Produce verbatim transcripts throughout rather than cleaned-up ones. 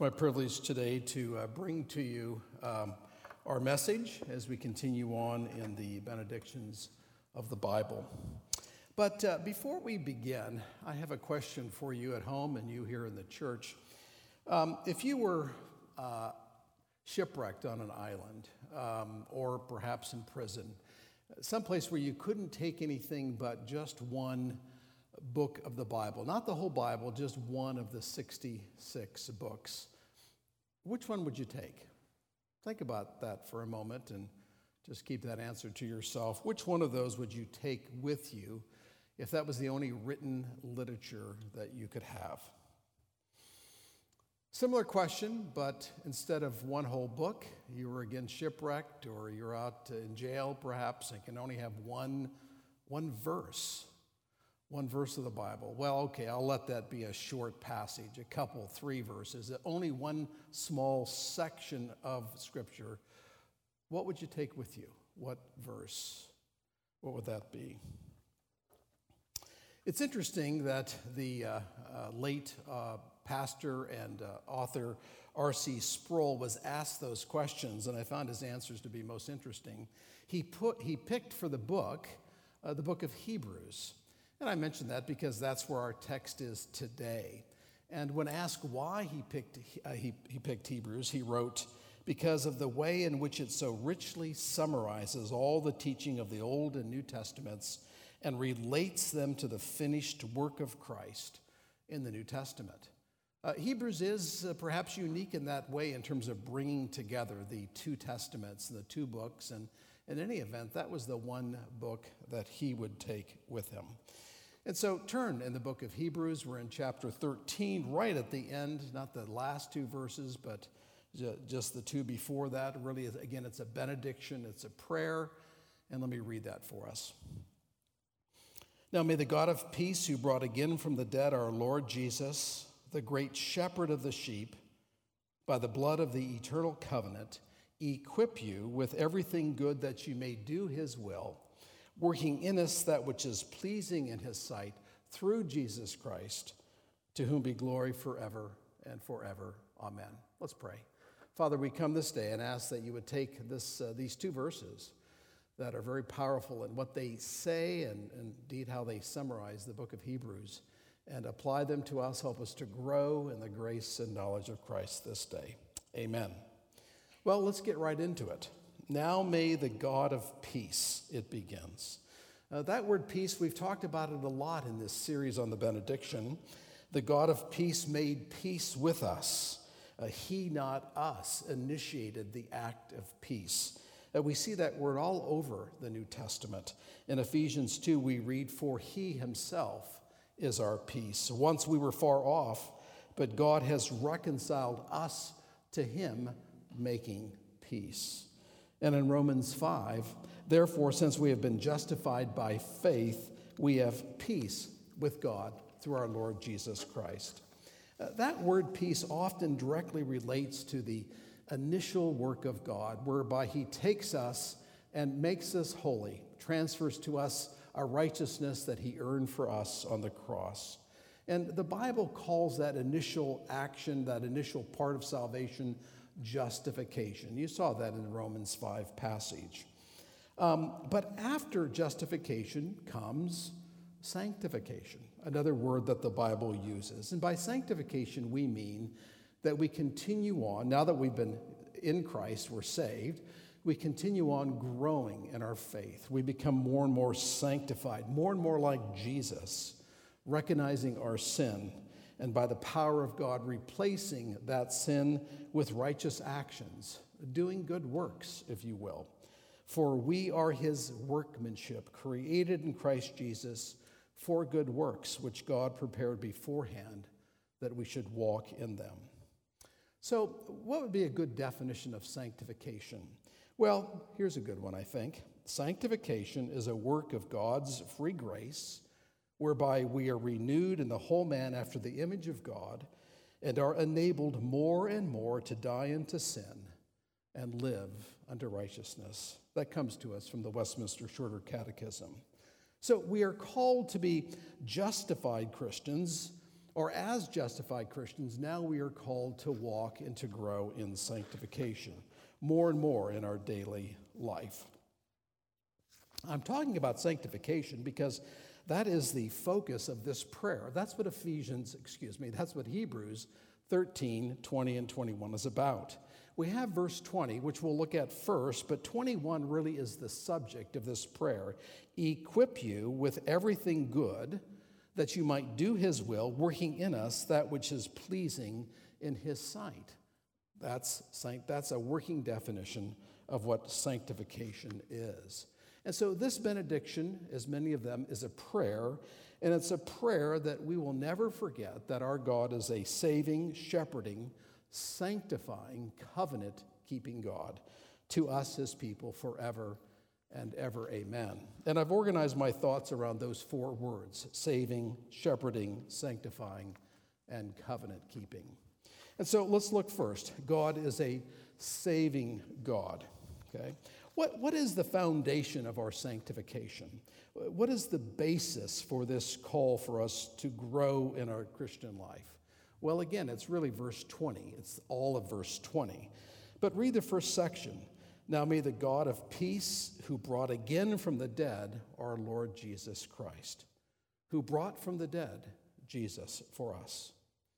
my privilege today to uh, bring to you um, our message as we continue on in the benedictions of the Bible. But uh, before we begin, I have a question for you at home and you here in the church. Um, if you were uh, shipwrecked on an island um, or perhaps in prison, someplace where you couldn't take anything but just one book of the Bible, not the whole Bible, just one of the sixty-six books, which one would you take? Think about that for a moment and just keep that answer to yourself. Which one of those would you take with you if that was the only written literature that you could have? Similar question, but instead of one whole book, you were again shipwrecked or you're out in jail perhaps and can only have one, one verse. One verse of the Bible. Well, okay, I'll let that be a short passage, a couple, three verses, only one small section of Scripture. What would you take with you? What verse? What would that be? It's interesting that the uh, uh, late uh, pastor and uh, author R C Sproul was asked those questions, and I found his answers to be most interesting. He put he picked for the book, uh, the book of Hebrews. And I mention that because that's where our text is today. And when asked why he picked uh, he, he picked Hebrews, he wrote, "Because of the way in which it so richly summarizes all the teaching of the Old and New Testaments and relates them to the finished work of Christ in the New Testament." Uh, Hebrews is uh, perhaps unique in that way in terms of bringing together the two testaments and the two books. And in any event, that was the one book that he would take with him. And so turn in the book of Hebrews. We're in chapter thirteen, right at the end, not the last two verses, but just the two before that. Really, again, it's a benediction, it's a prayer. And let me read that for us. "Now may the God of peace, who brought again from the dead our Lord Jesus, the great shepherd of the sheep, by the blood of the eternal covenant, equip you with everything good that you may do his will, working in us that which is pleasing in his sight, through Jesus Christ, to whom be glory forever and forever. Amen." Let's pray. Father, we come this day and ask that you would take this uh, these two verses that are very powerful in what they say and, and indeed how they summarize the book of Hebrews and apply them to us. Help us to grow in the grace and knowledge of Christ this day. Amen. Well, let's get right into it. "Now may the God of peace," it begins. Uh, that word peace, we've talked about it a lot in this series on the benediction. The God of peace made peace with us. Uh, he, not us, initiated the act of peace. Uh, we see that word all over the New Testament. In Ephesians two, we read, "For he himself is our peace. Once we were far off, but God has reconciled us to him, making peace." And in Romans five, "Therefore, since we have been justified by faith, we have peace with God through our Lord Jesus Christ." Uh, that word peace often directly relates to the initial work of God, whereby he takes us and makes us holy, transfers to us a righteousness that he earned for us on the cross. And the Bible calls that initial action, that initial part of salvation, justification. You saw that in the Romans five passage. Um, but after justification comes sanctification, another word that the Bible uses. And by sanctification, we mean that we continue on, now that we've been in Christ, we're saved, we continue on growing in our faith. We become more and more sanctified, more and more like Jesus, recognizing our sin, and by the power of God, replacing that sin with righteous actions, doing good works, if you will. For we are his workmanship, created in Christ Jesus for good works, which God prepared beforehand that we should walk in them. So what would be a good definition of sanctification? Well, here's a good one, I think. Sanctification is a work of God's free grace, whereby we are renewed in the whole man after the image of God and are enabled more and more to die unto sin and live unto righteousness. That comes to us from the Westminster Shorter Catechism. So we are called to be justified Christians or as justified Christians, now we are called to walk and to grow in sanctification more and more in our daily life. I'm talking about sanctification because that is the focus of this prayer. That's what Ephesians, excuse me, that's what Hebrews thirteen, twenty, and twenty-one is about. We have verse twenty, which we'll look at first, but twenty-one really is the subject of this prayer. Equip you with everything good, that you might do his will, working in us that which is pleasing in his sight. That's, that's a working definition of what sanctification is. And so this benediction, as many of them, is a prayer, and it's a prayer that we will never forget that our God is a saving, shepherding, sanctifying, covenant-keeping God to us, his people, forever and ever. Amen. And I've organized my thoughts around those four words: saving, shepherding, sanctifying, and covenant-keeping. And so let's look first. God is a saving God. Okay? What, what is the foundation of our sanctification? What is the basis for this call for us to grow in our Christian life? Well, again, it's really verse twenty. It's all of verse twenty. But read the first section. Now may the God of peace, who brought again from the dead our Lord Jesus Christ, who brought from the dead Jesus for us.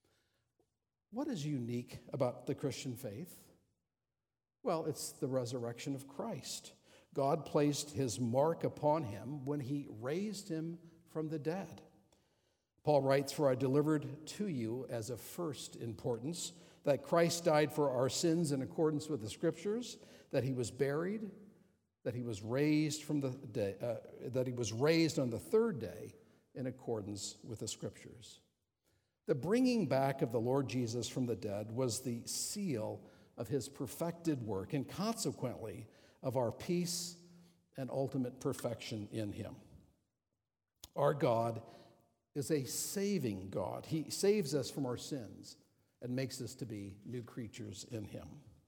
What is unique about the Christian faith? Well, it's the resurrection of Christ. God placed his mark upon him when he raised him from the dead. Paul writes, "For I delivered to you as of first importance that Christ died for our sins in accordance with the Scriptures, that he was buried, that he was raised from the day, uh, that he was raised on the third day in accordance with the Scriptures." The bringing back of the Lord Jesus from the dead was the seal of his perfected work, and consequently of our peace and ultimate perfection in him. Our God is a saving God. He saves us from our sins and makes us to be new creatures in him.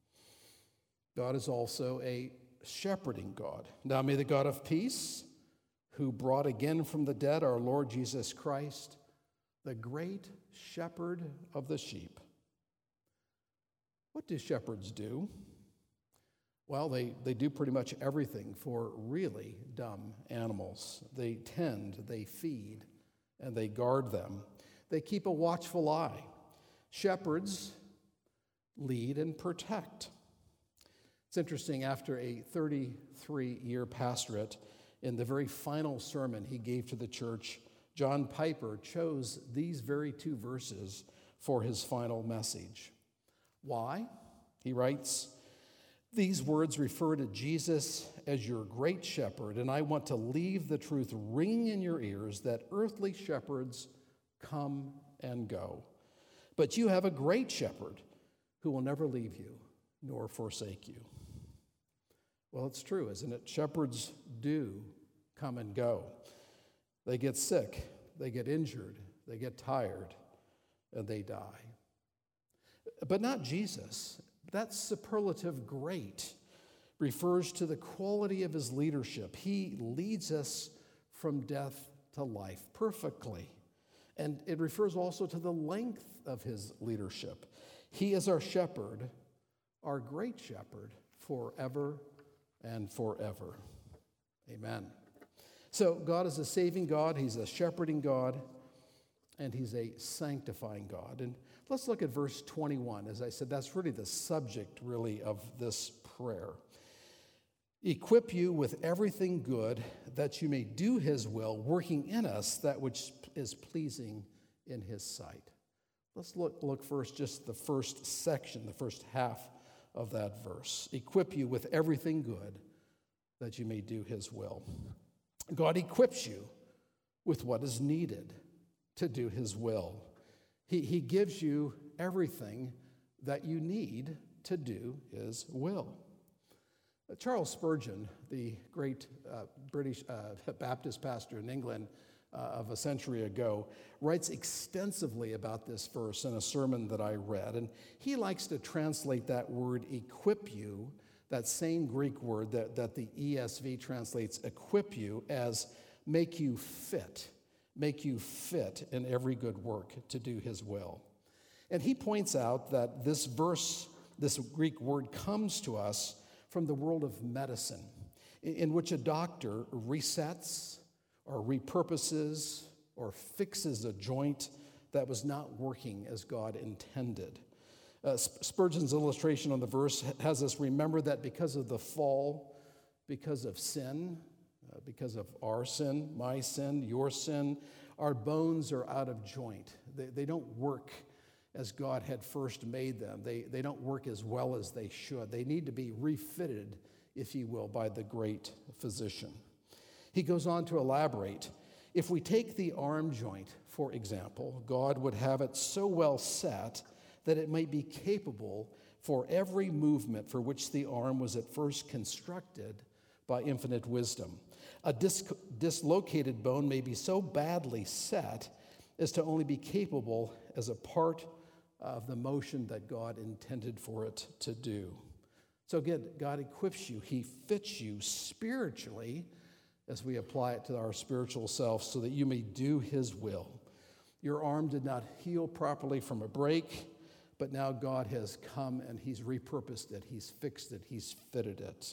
God is also a shepherding God. Now may the God of peace, who brought again from the dead our Lord Jesus Christ, the great shepherd of the sheep. What do shepherds do? Well, they, they do pretty much everything for really dumb animals. They tend, they feed, and they guard them. They keep a watchful eye. Shepherds lead and protect. It's interesting, after a thirty-three-year pastorate, in the very final sermon he gave to the church, John Piper chose these very two verses for his final message. Why? He writes, "These words refer to Jesus as your great shepherd, and I want to leave the truth ringing in your ears that earthly shepherds come and go. But you have a great shepherd who will never leave you nor forsake you." Well, it's true, isn't it? Shepherds do come and go. They get sick, they get injured, they get tired, and they die. But not Jesus. That superlative great refers to the quality of his leadership. He leads us from death to life perfectly. And it refers also to the length of his leadership. He is our shepherd, our great shepherd, forever and forever. Amen. So God is a saving God, he's a shepherding God, and he's a sanctifying God. And let's look at verse twenty-one. As I said, that's really the subject, really, of this prayer. Equip you with everything good, that you may do his will, working in us that which is pleasing in his sight. Let's look, look first, just the first section, the first half of that verse. Equip you with everything good, that you may do his will. God equips you with what is needed to do his will. He, he gives you everything that you need to do his will. Uh, Charles Spurgeon, the great uh, British uh, Baptist pastor in England uh, of a century ago, writes extensively about this verse in a sermon that I read. And he likes to translate that word equip you, that same Greek word that, that the E S V translates equip you, as make you fit, make you fit in every good work to do his will. And he points out that this verse, this Greek word, comes to us from the world of medicine, in which a doctor resets or repurposes or fixes a joint that was not working as God intended. Uh, Spurgeon's illustration on the verse has us remember that because of the fall, because of sin, uh, because of our sin, my sin, your sin, our bones are out of joint. They, they don't work as God had first made them. They, they don't work as well as they should. They need to be refitted, if you will, by the great physician. He goes on to elaborate. If we take the arm joint, for example, God would have it so well set that it might be capable for every movement for which the arm was at first constructed by infinite wisdom. A dis- dislocated bone may be so badly set as to only be capable as a part of the motion that God intended for it to do. So again, God equips you. He fits you spiritually as we apply it to our spiritual self so that you may do his will. Your arm did not heal properly from a break, but now God has come and he's repurposed it. He's fixed it. He's fitted it.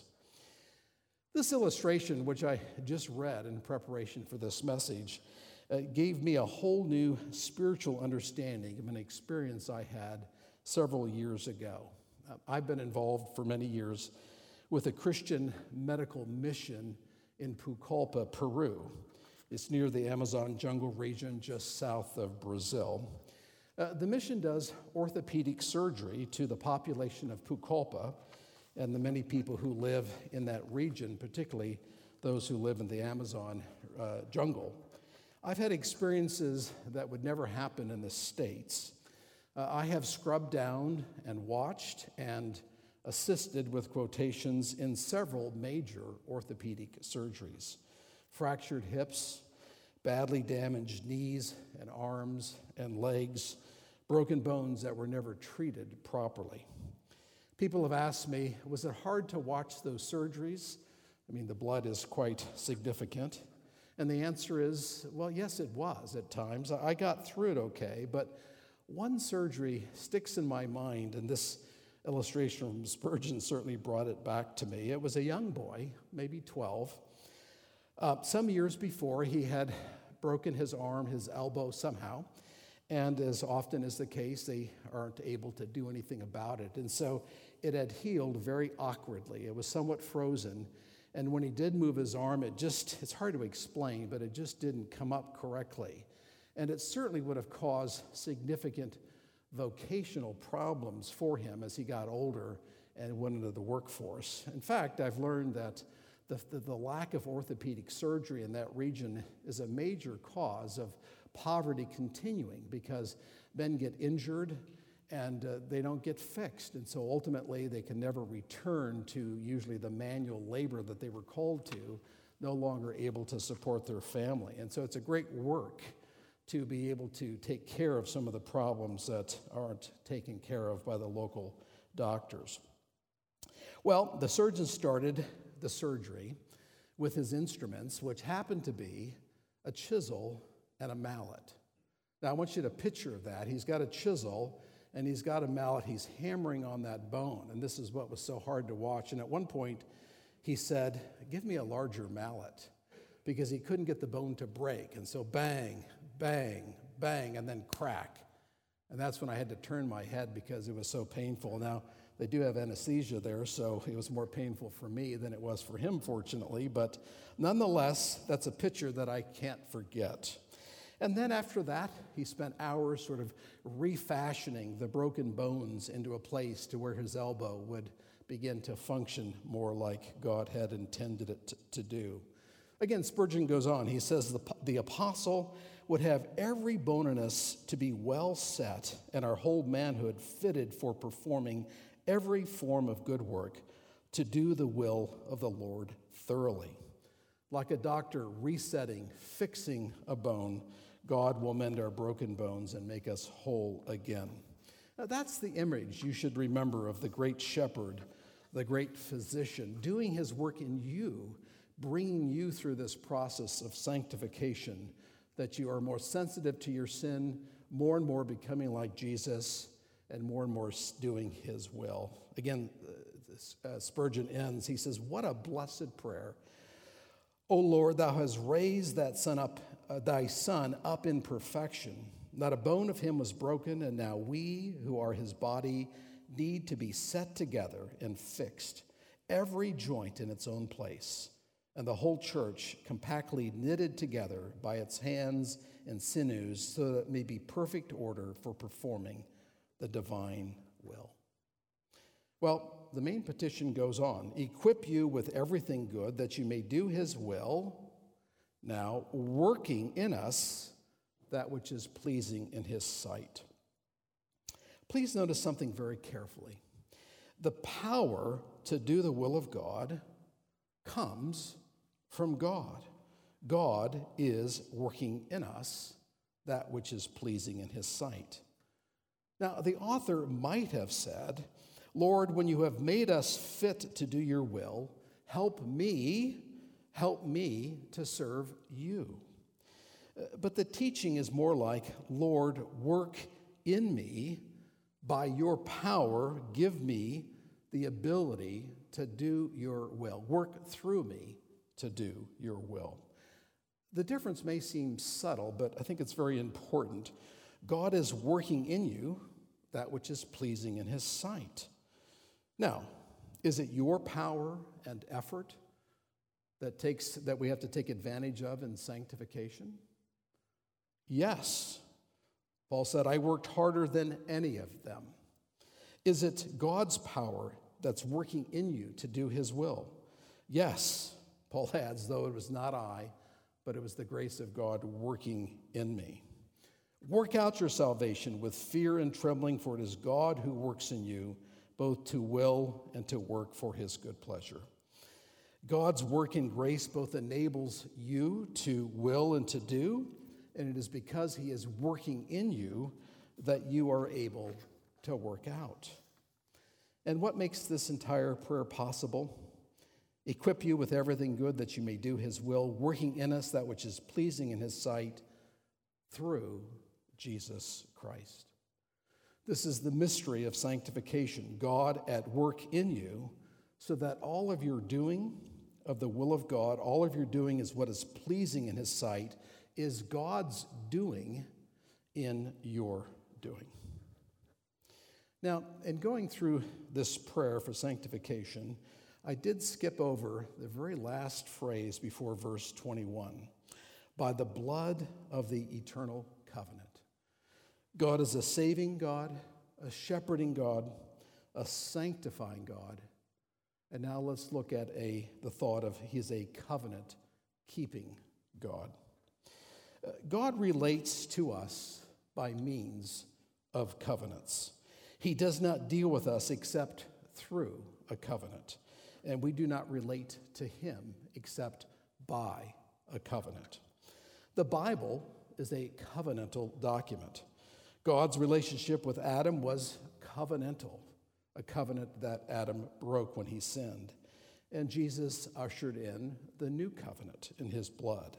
This illustration, which I just read in preparation for this message, uh, gave me a whole new spiritual understanding of an experience I had several years ago. Uh, I've been involved for many years with a Christian medical mission in Pucallpa, Peru. It's near the Amazon jungle region just south of Brazil. Uh, the mission does orthopedic surgery to the population of Pucallpa and the many people who live in that region, particularly those who live in the Amazon uh, jungle. I've had experiences that would never happen in the States. Uh, I have scrubbed down and watched and assisted with quotations in several major orthopedic surgeries. Fractured hips, badly damaged knees and arms and legs, broken bones that were never treated properly. People have asked me, was it hard to watch those surgeries? I mean, the blood is quite significant. And the answer is, well, yes, it was at times. I got through it okay, but one surgery sticks in my mind, and this illustration from Spurgeon certainly brought it back to me. It was a young boy, maybe twelve. Uh, some years before, he had broken his arm, his elbow somehow, and as often is the case, they aren't able to do anything about it. And so it had healed very awkwardly. It was somewhat frozen. And when he did move his arm, it just, it's hard to explain, but it just didn't come up correctly. And it certainly would have caused significant vocational problems for him as he got older and went into the workforce. In fact, I've learned that the, the, the lack of orthopedic surgery in that region is a major cause of poverty continuing because men get injured and uh, they don't get fixed. And so ultimately they can never return to usually the manual labor that they were called to, no longer able to support their family. And so it's a great work to be able to take care of some of the problems that aren't taken care of by the local doctors. Well, the surgeon started the surgery with his instruments, which happened to be a chisel and a mallet. Now, I want you to picture that. He's got a chisel and he's got a mallet. He's hammering on that bone, and this is what was so hard to watch. And at one point, he said, "Give me a larger mallet," because he couldn't get the bone to break. And so bang, bang, bang, and then crack. And that's when I had to turn my head because it was so painful. Now, they do have anesthesia there, so it was more painful for me than it was for him, fortunately. But nonetheless, that's a picture that I can't forget. And then after that, he spent hours sort of refashioning the broken bones into a place to where his elbow would begin to function more like God had intended it to, to do. Again, Spurgeon goes on. He says the, the apostle would have every bone in us to be well set and our whole manhood fitted for performing every form of good work to do the will of the Lord thoroughly. Like a doctor resetting, fixing a bone, God will mend our broken bones and make us whole again. Now, that's the image you should remember of the great shepherd, the great physician, doing his work in you, bringing you through this process of sanctification that you are more sensitive to your sin, more and more becoming like Jesus, and more and more doing his will. Again, uh, Spurgeon ends, he says, what a blessed prayer. O Lord, thou hast raised that son up, uh, thy son up in perfection. Not a bone of him was broken, and now we, who are his body, need to be set together and fixed, every joint in its own place, and the whole church compactly knitted together by its hands and sinews, so that it may be perfect order for performing the divine will. Well, the main petition goes on. Equip you with everything good that you may do his will, now working in us that which is pleasing in his sight. Please notice something very carefully. The power to do the will of God comes from God. God is working in us that which is pleasing in his sight. Now, the author might have said, Lord, when you have made us fit to do your will, help me, help me to serve you. But the teaching is more like, Lord, work in me. By your power, give me the ability to do your will. Work through me to do your will. The difference may seem subtle, but I think it's very important. God is working in you that which is pleasing in his sight. Now, is it your power and effort that takes that we have to take advantage of in sanctification? Yes. Paul said, I worked harder than any of them. Is it God's power that's working in you to do his will? Yes. Paul adds, though it was not I, but it was the grace of God working in me. Work out your salvation with fear and trembling, for it is God who works in you, both to will and to work for his good pleasure. God's work in grace both enables you to will and to do, and it is because he is working in you that you are able to work out. And what makes this entire prayer possible? Equip you with everything good that you may do his will, working in us that which is pleasing in his sight through Jesus Christ. This is the mystery of sanctification, God at work in you, so that all of your doing of the will of God, all of your doing is what is pleasing in his sight, is God's doing in your doing. Now, in going through this prayer for sanctification, I did skip over the very last phrase before verse twenty-one. By the blood of the eternal covenant. God is a saving God, a shepherding God, a sanctifying God. And now let's look at a the thought of he is a covenant-keeping God. Uh, God relates to us by means of covenants. He does not deal with us except through a covenant. And we do not relate to him except by a covenant. The Bible is a covenantal document. God's relationship with Adam was covenantal, a covenant that Adam broke when he sinned. And Jesus ushered in the new covenant in his blood.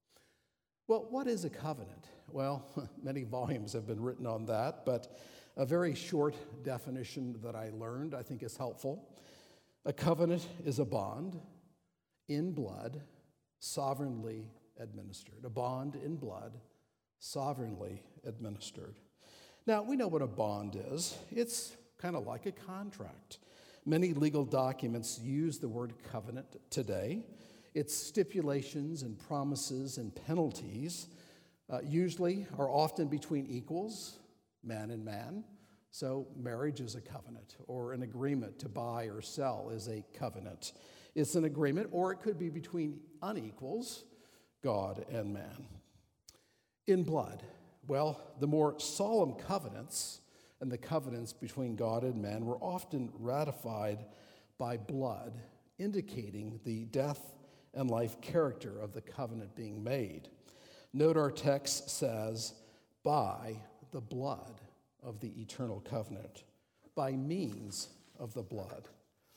Well, what is a covenant? Well, many volumes have been written on that, but a very short definition that I learned I think is helpful. A covenant is a bond in blood, sovereignly administered. A bond in blood, sovereignly administered. Now, we know what a bond is. It's kind of like a contract. Many legal documents use the word covenant today. Its stipulations and promises and penalties uh, usually are often between equals, man and man. So marriage is a covenant, or an agreement to buy or sell is a covenant. It's an agreement, or it could be between unequals, God and man. In blood, well, the more solemn covenants and the covenants between God and man were often ratified by blood, indicating the death and life character of the covenant being made. Note our text says, by the blood of the eternal covenant, by means of the blood.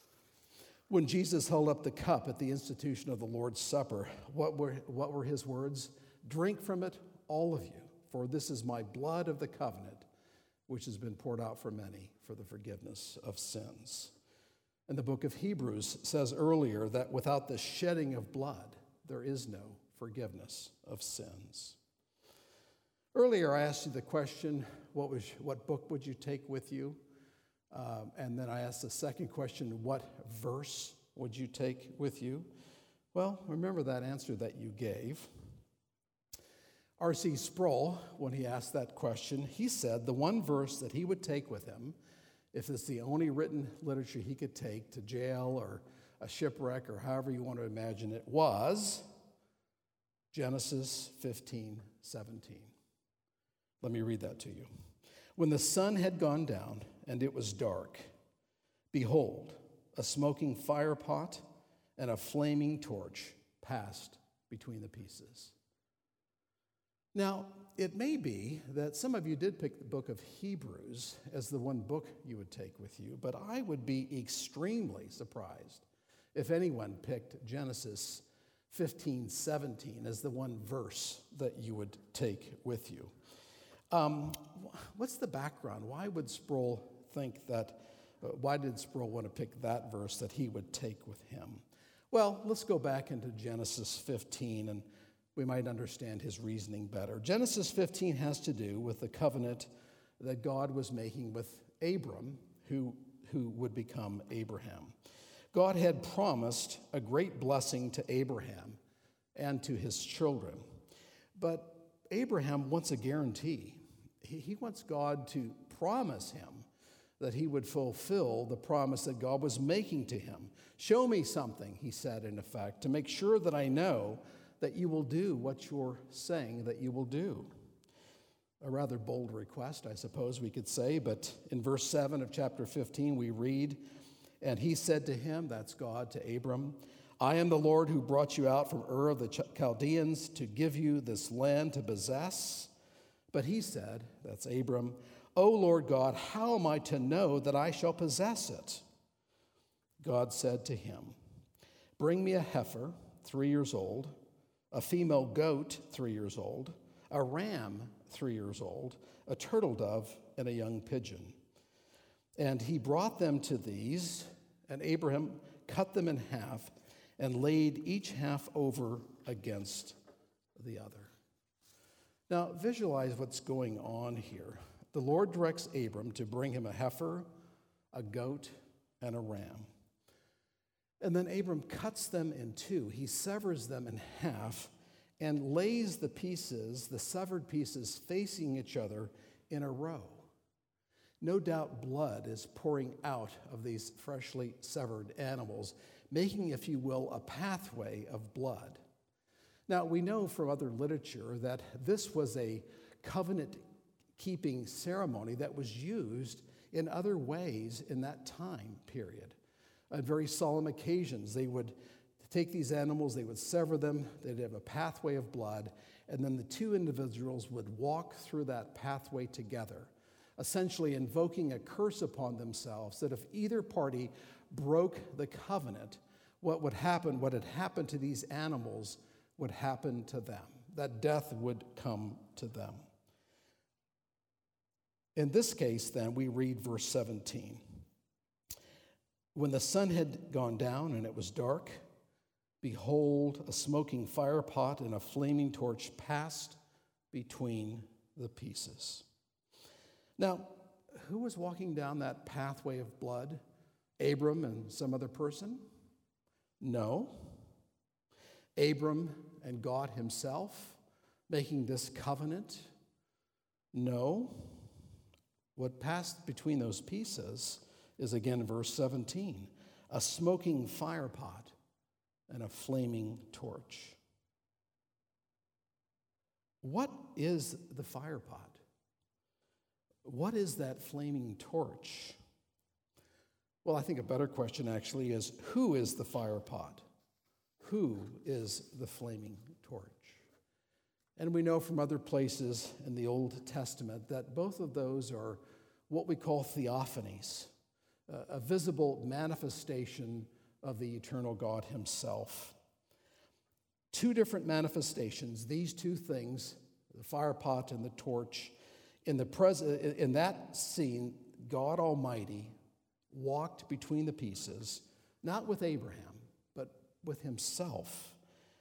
When Jesus held up the cup at the institution of the Lord's Supper, what were, what were his words? Drink from it, all of you, for this is my blood of the covenant, which has been poured out for many for the forgiveness of sins. And the book of Hebrews says earlier that without the shedding of blood, there is no forgiveness of sins. Earlier, I asked you the question, what, was, what book would you take with you? Um, and then I asked the second question, what verse would you take with you? Well, remember that answer that you gave. R C Sproul, when he asked that question, he said the one verse that he would take with him, if it's the only written literature he could take to jail or a shipwreck or however you want to imagine it, was Genesis fifteen seventeen. Let me read that to you. When the sun had gone down and it was dark, behold, a smoking firepot and a flaming torch passed between the pieces. Now, it may be that some of you did pick the book of Hebrews as the one book you would take with you, but I would be extremely surprised if anyone picked Genesis fifteen seventeen as the one verse that you would take with you. Um, what's the background? Why would Sproul think that, uh, why did Sproul want to pick that verse that he would take with him? Well, let's go back into Genesis fifteen and we might understand his reasoning better. Genesis fifteen has to do with the covenant that God was making with Abram, who, who would become Abraham. God had promised a great blessing to Abraham and to his children. But Abraham wants a guarantee. He, he wants God to promise him that he would fulfill the promise that God was making to him. Show me something, he said, in effect, to make sure that I know that you will do what you're saying that you will do. A rather bold request, I suppose we could say, but in verse seven of chapter fifteen, we read, and he said to him, that's God to Abram, I am the Lord who brought you out from Ur of the Chaldeans to give you this land to possess. But he said, that's Abram, O Lord God, how am I to know that I shall possess it? God said to him, bring me a heifer, three years old, a female goat, three years old, a ram, three years old, a turtle dove, and a young pigeon. And he brought them to these, and Abraham cut them in half and laid each half over against the other. Now, visualize what's going on here. The Lord directs Abram to bring him a heifer, a goat, and a ram. And then Abram cuts them in two. He severs them in half and lays the pieces, the severed pieces, facing each other in a row. No doubt blood is pouring out of these freshly severed animals, making, if you will, a pathway of blood. Now, we know from other literature that this was a covenant-keeping ceremony that was used in other ways in that time period. On very solemn occasions, they would take these animals, they would sever them, they'd have a pathway of blood, and then the two individuals would walk through that pathway together, essentially invoking a curse upon themselves that if either party broke the covenant, what would happen, what had happened to these animals would happen to them, that death would come to them. In this case, then, we read verse seventeen. When the sun had gone down and it was dark, behold, a smoking firepot and a flaming torch passed between the pieces. Now, who was walking down that pathway of blood? Abram and some other person? No. Abram and God himself making this covenant? No. What passed between those pieces is again verse seventeen, a smoking firepot and a flaming torch. What is the firepot? What is that flaming torch? Well, I think a better question actually is, who is the firepot? Who is the flaming torch? And we know from other places in the Old Testament that both of those are what we call theophanies, a visible manifestation of the eternal God himself. Two different manifestations, these two things, the fire pot and the torch. In, the pres- in that scene, God Almighty walked between the pieces, not with Abraham, but with himself,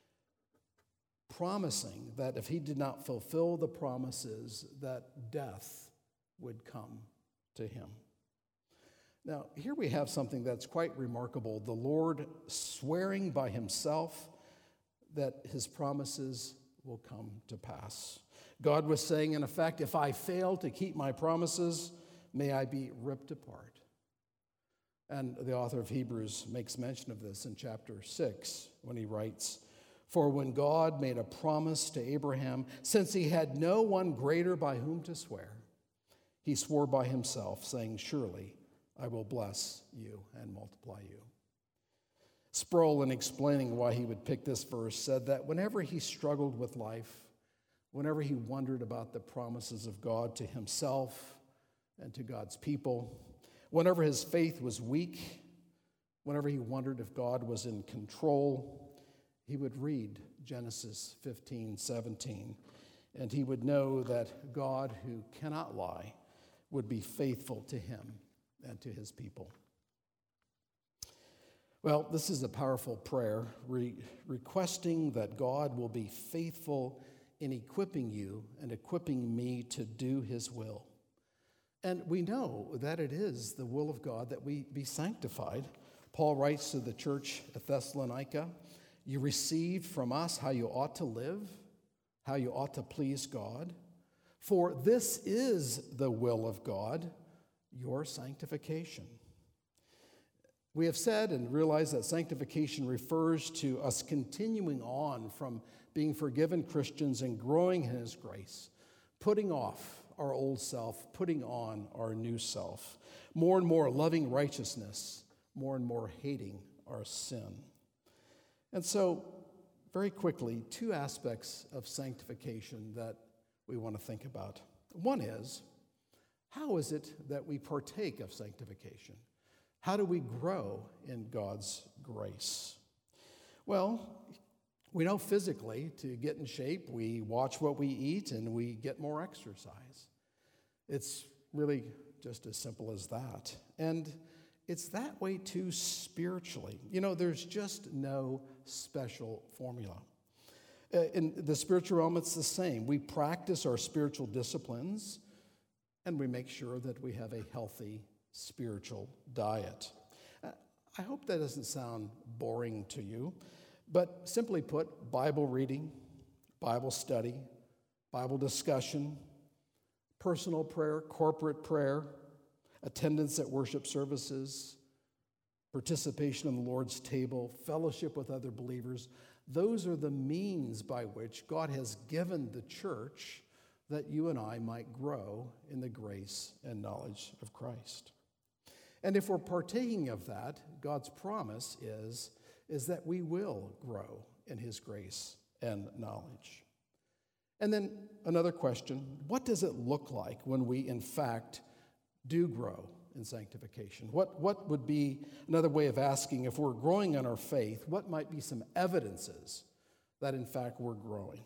promising that if he did not fulfill the promises, that death would come to him. Now, here we have something that's quite remarkable. The Lord swearing by himself that his promises will come to pass. God was saying, in effect, if I fail to keep my promises, may I be ripped apart. And the author of Hebrews makes mention of this in chapter six when he writes, "For when God made a promise to Abraham, since he had no one greater by whom to swear, he swore by himself, saying, 'Surely I will bless you and multiply you.'" Sproul, in explaining why he would pick this verse, said that whenever he struggled with life, whenever he wondered about the promises of God to himself and to God's people, whenever his faith was weak, whenever he wondered if God was in control, he would read Genesis fifteen seventeen, and he would know that God, who cannot lie, would be faithful to him and to his people. Well, this is a powerful prayer, re- requesting that God will be faithful in equipping you and equipping me to do his will. And we know that it is the will of God that we be sanctified. Paul writes to the church at Thessalonica, "You received from us how you ought to live, how you ought to please God. For this is the will of God, your sanctification." We have said and realized that sanctification refers to us continuing on from being forgiven Christians and growing in his grace, putting off our old self, putting on our new self, more and more loving righteousness, more and more hating our sin. And so, very quickly, two aspects of sanctification that we want to think about. One is, how is it that we partake of sanctification? How do we grow in God's grace? Well, we know physically, to get in shape, we watch what we eat and we get more exercise. It's really just as simple as that. And it's that way too spiritually. You know, there's just no special formula. Uh, in the spiritual realm, it's the same. We practice our spiritual disciplines and we make sure that we have a healthy spiritual diet. Uh, I hope that doesn't sound boring to you, but simply put, Bible reading, Bible study, Bible discussion, personal prayer, corporate prayer, attendance at worship services, participation in the Lord's table, fellowship with other believers, those are the means by which God has given the church that you and I might grow in the grace and knowledge of Christ. And if we're partaking of that, God's promise is, is that we will grow in his grace and knowledge. And then another question, what does it look like when we, in fact, do grow in sanctification? What, what would be another way of asking, if we're growing in our faith, what might be some evidences that, in fact, we're growing?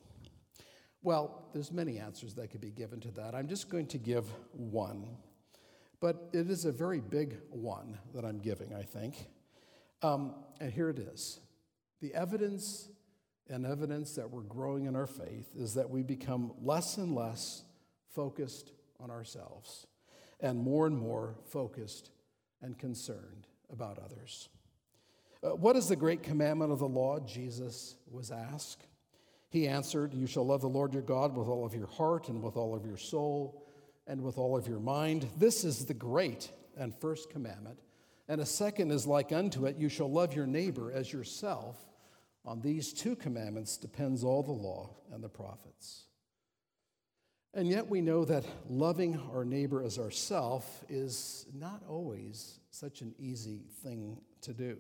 Well, there's many answers that could be given to that. I'm just going to give one. But it is a very big one that I'm giving, I think. Um, and here it is. The evidence and evidence that we're growing in our faith is that we become less and less focused on ourselves and more and more focused and concerned about others. Uh, what is the great commandment of the law? Jesus was asked. He answered, "You shall love the Lord your God with all of your heart and with all of your soul and with all of your mind. This is the great and first commandment. And a second is like unto it, you shall love your neighbor as yourself. On these two commandments depends all the law and the prophets." And yet we know that loving our neighbor as ourself is not always such an easy thing to do.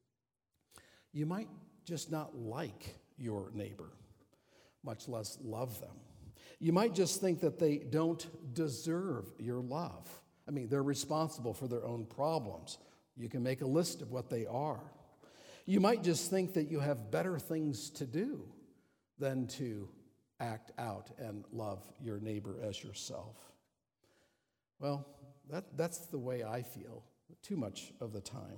You might just not like your neighbor, much less love them. You might just think that they don't deserve your love. I mean, they're responsible for their own problems. You can make a list of what they are. You might just think that you have better things to do than to act out and love your neighbor as yourself. Well, that, that's the way I feel too much of the time.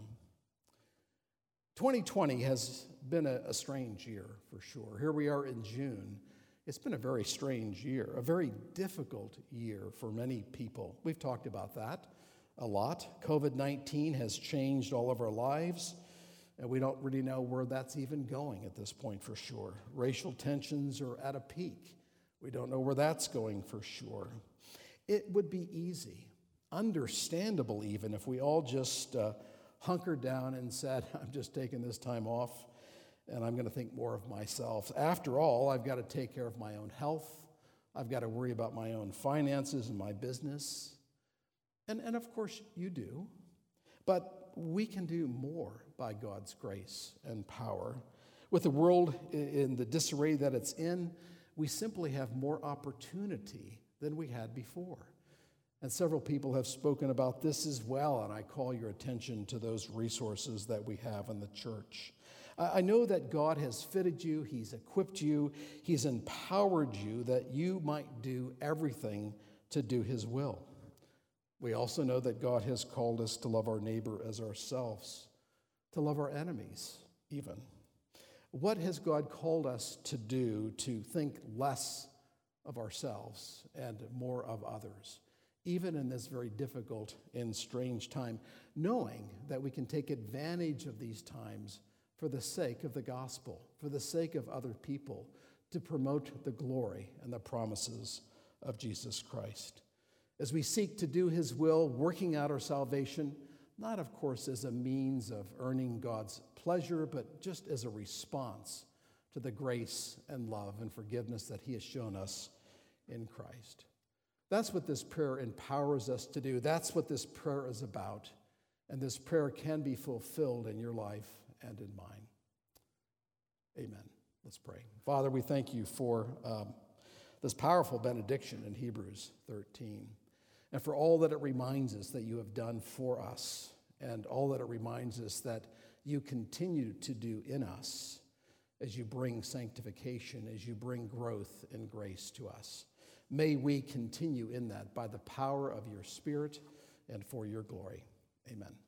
twenty twenty has been a, a strange year, for sure. Here we are in June. It's been a very strange year, a very difficult year for many people. We've talked about that a lot. covid nineteen has changed all of our lives, and we don't really know where that's even going at this point for sure. Racial tensions are at a peak. We don't know where that's going for sure. It would be easy, understandable even, if we all just uh, hunkered down and said, I'm just taking this time off, and I'm going to think more of myself. After all, I've got to take care of my own health. I've got to worry about my own finances and my business. And, and of course, you do. But we can do more by God's grace and power. With the world in the disarray that it's in, we simply have more opportunity than we had before. And several people have spoken about this as well, and I call your attention to those resources that we have in the church. I know that God has fitted you, He's equipped you, He's empowered you that you might do everything to do His will. We also know that God has called us to love our neighbor as ourselves, to love our enemies even. What has God called us to do to think less of ourselves and more of others, even in this very difficult and strange time, knowing that we can take advantage of these times for the sake of the gospel, for the sake of other people, to promote the glory and the promises of Jesus Christ. As we seek to do His will, working out our salvation, not, of course, as a means of earning God's pleasure, but just as a response to the grace and love and forgiveness that He has shown us in Christ. That's what this prayer empowers us to do. That's what this prayer is about. And this prayer can be fulfilled in your life and in mine. Amen. Let's pray. Father, we thank you for um, this powerful benediction in Hebrews thirteen, and for all that it reminds us that you have done for us, and all that it reminds us that you continue to do in us as you bring sanctification, as you bring growth and grace to us. May we continue in that by the power of your Spirit and for your glory. Amen.